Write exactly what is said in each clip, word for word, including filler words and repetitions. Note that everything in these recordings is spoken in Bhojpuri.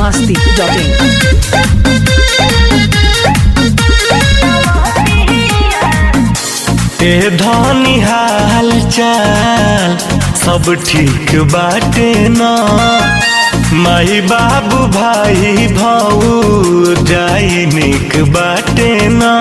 masti dot in. ए धनी हाल चाल सब ठीक बाटे न, माई बाबू भाई भाऊ जाई निक बाटे न।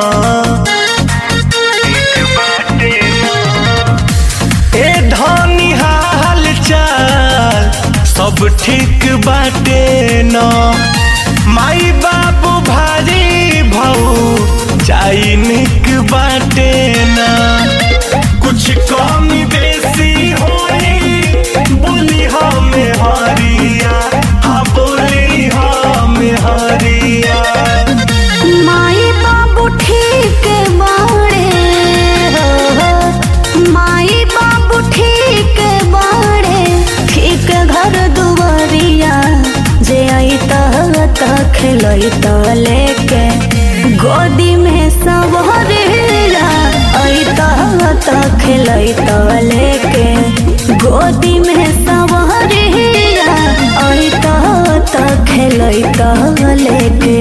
ए धनी हाल चाल सब ठीक बाटे न, माई बाबू भाई भाऊ जाई निक बाटे न। कुछ कमी बेसी होई बोली हमें हरिया, हाँ बोली हमें हरिया। माई बाबू ठीक बाड़े हो, माई बाबू ठीक बाड़े, ठीक घर दुआरिया जे आई त खेलई त लेके गोदी में सवरिया आई त खेलई त लेके गोदी में सवरिया आई त खेलई त लेके।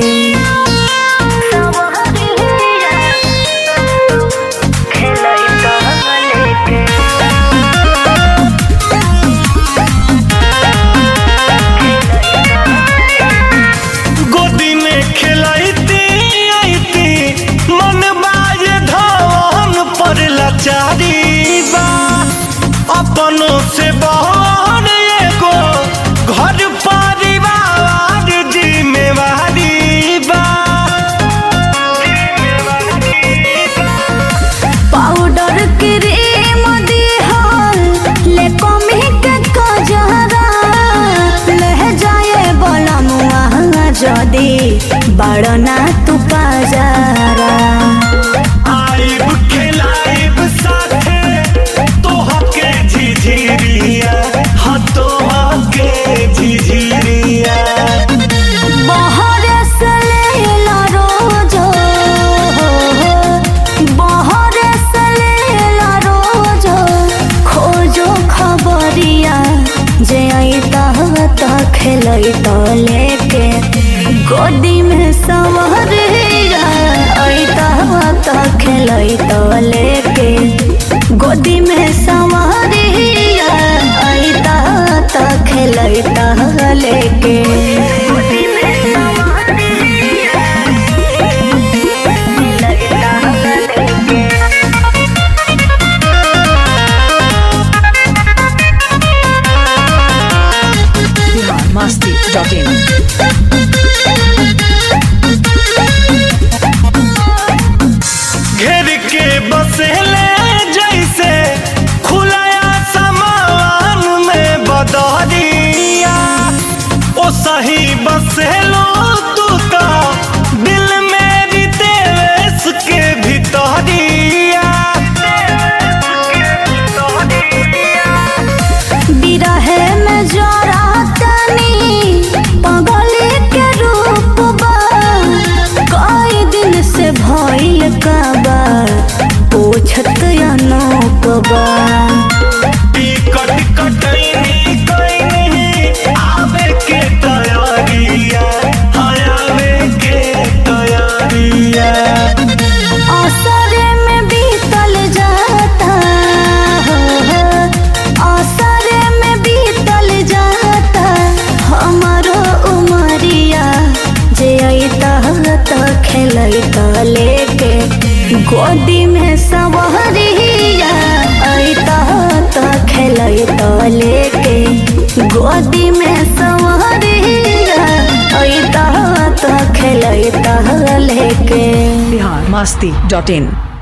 गोदी में खिलाइती आईती मन बाज धवन पर लाचारी बा, अपनों से बहन एगो घर परिवार जिम्मेवारी बा। पाउडर क्रीम दिहल ले कमी के कजरा ले जाए बोला मुआ जदी बड़ना तू बाजारा। आइब खिलाइब साथे तोहके झिझिरिया, हाँ तोहके झिझिरिया। बहर से लेला रोजो, बहर से लेला रोजो, खोजो खबरिया जे आई त खेलई त लेके गोदी में सवरिया आई त खेलई त लेके गोदी में सवरिया आई त खेलई त लेके। Bihar masti dot in. घेर के बसेले जैसे खुलाया समान में बदरिया, ओ सही बसेलो तू तो दिल मेरी देश के भितरिया। बिरहे में जरा तनी पगली के रूप बा, कई दिन से भइल का बा पूछत अनूप बा। टिकट कटैनी कैनी आवे के तैयारिया, हाँ आवे के तैयारिया। असरे में बीतल जाता हो, असरे में बीतल जाता हमारो उमरिया जे आई त खेलई त लेके गोदी में सवरिया आई त खेलई त लेके गोदी में सवरिया आई त खेलई त लेके। Bihar masti dot in.